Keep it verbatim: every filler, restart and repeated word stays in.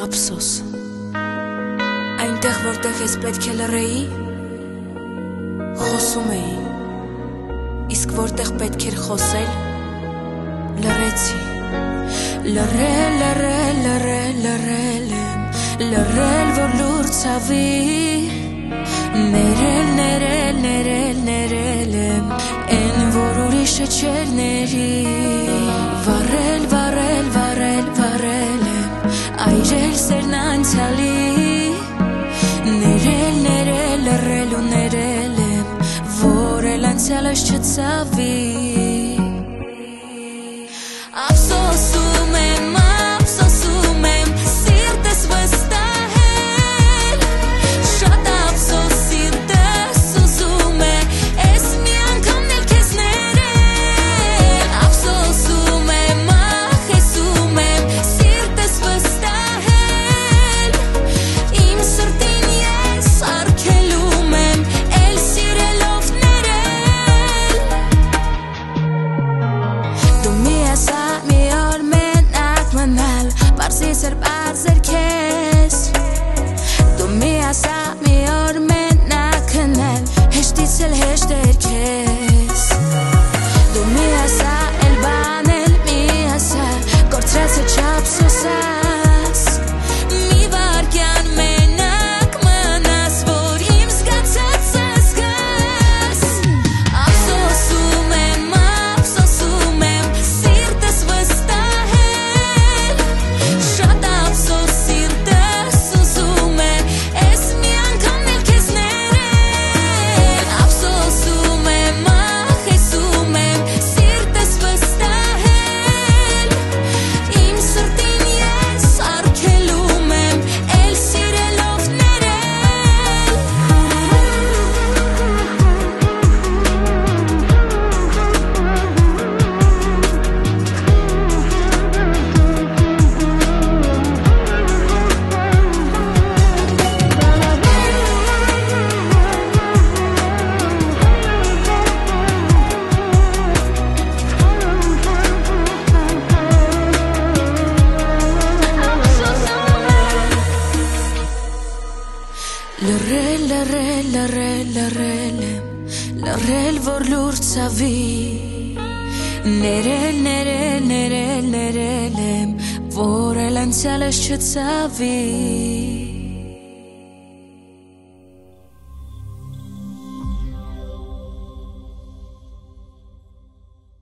ափսոս Այնտեղ որտեղ ես պետք է լռեի Խոսում էի Իսկ որտեղ պետք էր խոսել Լռեցի Լռել, լռել, լռել, լռել եմ Լռել, որ լուր ցավի Ներել, ներել, ներել, ներել եմ Էն որ ուրիշը չէր ների Վառել, վառել, վառել, վառել եմ Այրել սերն անցյալի Ներել, ներել, լռել ու ներել եմ Որ էլ անցյալս չցավի Ափսոսում եմ, ափսոսում եմ Սիրտս վստահել Շատ ափսոս սիրտս ուզում է Էս մի անգամն էլ քեզ ներել Ափսոսում եմ, ախեսում եմ Սիրտս վստահել Իմ սրտին ես արգելում եմ Էլ սիրելով ներել Դու մի ասա մի օր մենակ մնալ Պարզից էր պարզեր քեզ Դու մի ասա մի օր մենակ հնել Հեշտից էլ հեշտ էր քեզ Դու մի ասա էլ բան էլ մի ասա Կործրացը չափսոսաս Մի վարկյան մենակ մնաս Որ իմ զգացածը զգաս Ափսոսում եմ, ափսոսում եմ Սիրտս վստահել Շատ ափսոս սիրտս ուզում է Էս մի անգամն էլ քեզ ներել Ափսոսում եմ, ախեսում եմ Սիրտս վստահել Իմ սրտին ես արգելում եմ Էլ սիրելով ներել Լռել, լռել, լռել, լռել եմ Լռել, որ լուր ցավի Ներել, ներել, ներել, ներել եմ Որ էլ անցյալս չցավի